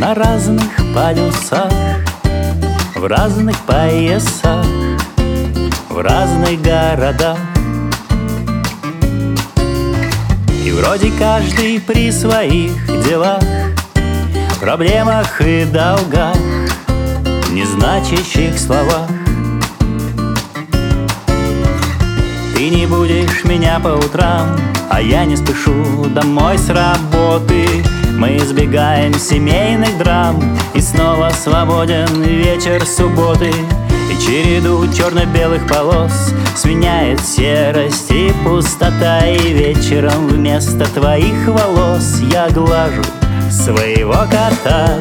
на разных полюсах, в разных поясах, в разных городах. И вроде каждый при своих делах, проблемах и долгах, незначащих словах. Ты не будешь меня по утрам, а я не спешу домой с работы. Мы избегаем семейных драм, и снова свободен вечер субботы. И череду черно-белых полос сменяет серость и пустота. И вечером вместо твоих волос я глажу своего кота.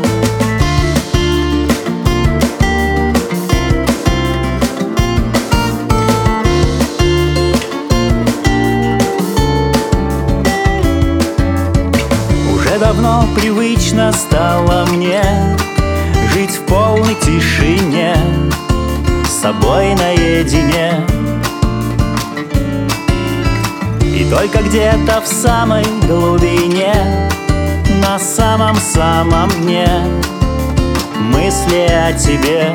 Давно привычно стало мне жить в полной тишине, с собой наедине. И только где-то в самой глубине, на самом-самом дне, мысли о тебе.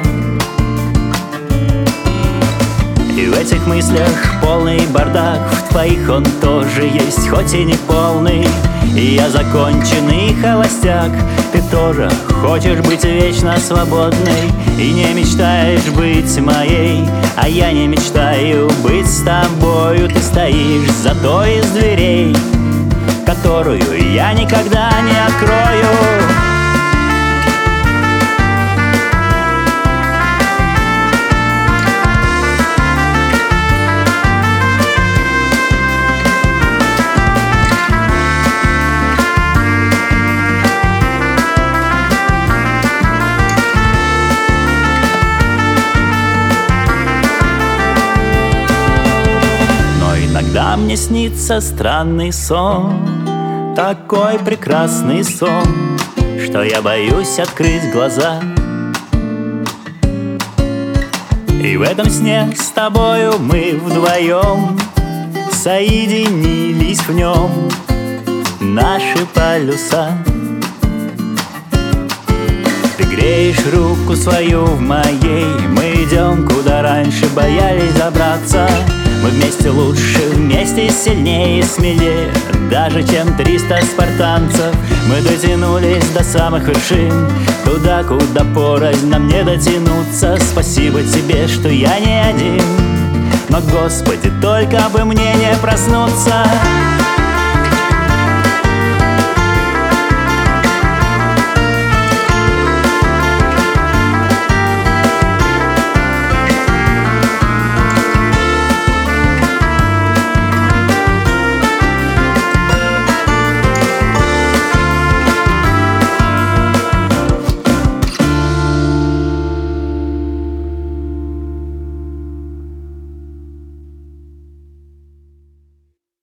И в этих мыслях полный бардак, в твоих он тоже есть, хоть и не полный. И я законченный холостяк, ты тоже хочешь быть вечно свободной и не мечтаешь быть моей, а я не мечтаю быть с тобою. Ты стоишь за той из дверей, которую я никогда не открою. Иногда мне снится странный сон, такой прекрасный сон, что я боюсь открыть глаза. И в этом сне с тобою мы вдвоем соединились в нем наши полюса. Ты греешь руку свою в моей, мы идем куда раньше боялись забраться. Мы вместе лучше, вместе сильнее, смелее, даже чем 300 спартанцев. Мы дотянулись до самых вершин, туда, куда порознь нам не дотянуться. Спасибо тебе, что я не один, но, Господи, только бы мне не проснуться.